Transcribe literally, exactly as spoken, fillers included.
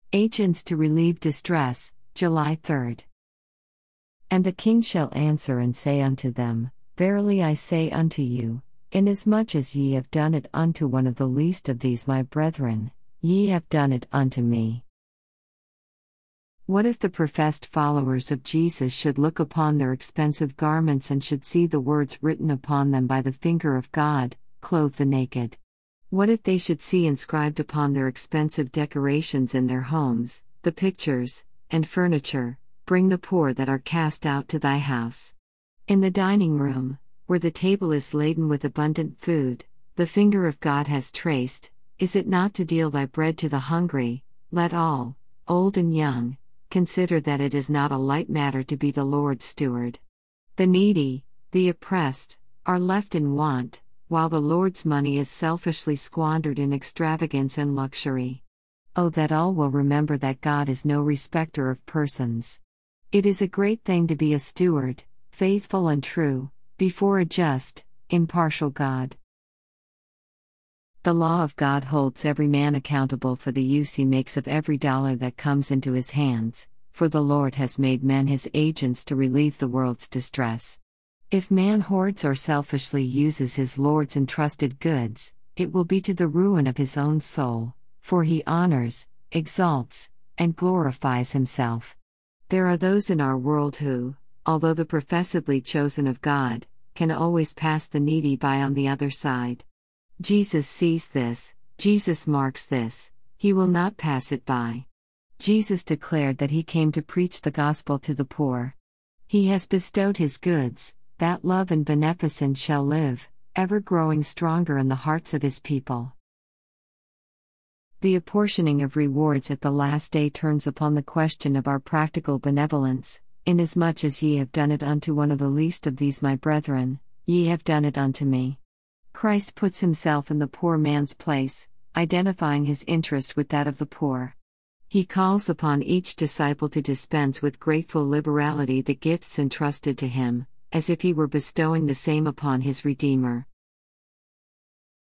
Agents to relieve distress, July third. And the king shall answer and say unto them, Verily I say unto you, inasmuch as ye have done it unto one of the least of these my brethren, ye have done it unto me. What if the professed followers of Jesus should look upon their expensive garments and should see the words written upon them by the finger of God, clothe the naked? What if they should see inscribed upon their expensive decorations in their homes, the pictures and furniture, Bring the poor that are cast out to thy house? In the dining room, where the table is laden with abundant food, the finger of God has traced, is it not to deal thy bread to the hungry? Let all, old and young, consider that it is not a light matter to be the Lord's steward. The needy, the oppressed, are left in want, while the Lord's money is selfishly squandered in extravagance and luxury. Oh, that all will remember that God is no respecter of persons. It is a great thing to be a steward, faithful and true, before a just, impartial God. The law of God holds every man accountable for the use he makes of every dollar that comes into his hands, for the Lord has made men his agents to relieve the world's distress. If man hoards or selfishly uses his Lord's entrusted goods, it will be to the ruin of his own soul, for he honors, exalts, and glorifies himself. There are those in our world who, although the professedly chosen of God, can always pass the needy by on the other side. Jesus sees this, Jesus marks this, he will not pass it by. Jesus declared that he came to preach the gospel to the poor. He has bestowed his goods, that love and beneficence shall live, ever growing stronger in the hearts of his people. The apportioning of rewards at the last day turns upon the question of our practical benevolence. Inasmuch as ye have done it unto one of the least of these my brethren, ye have done it unto me. Christ puts himself in the poor man's place, identifying his interest with that of the poor. He calls upon each disciple to dispense with grateful liberality the gifts entrusted to him, as if he were bestowing the same upon his Redeemer.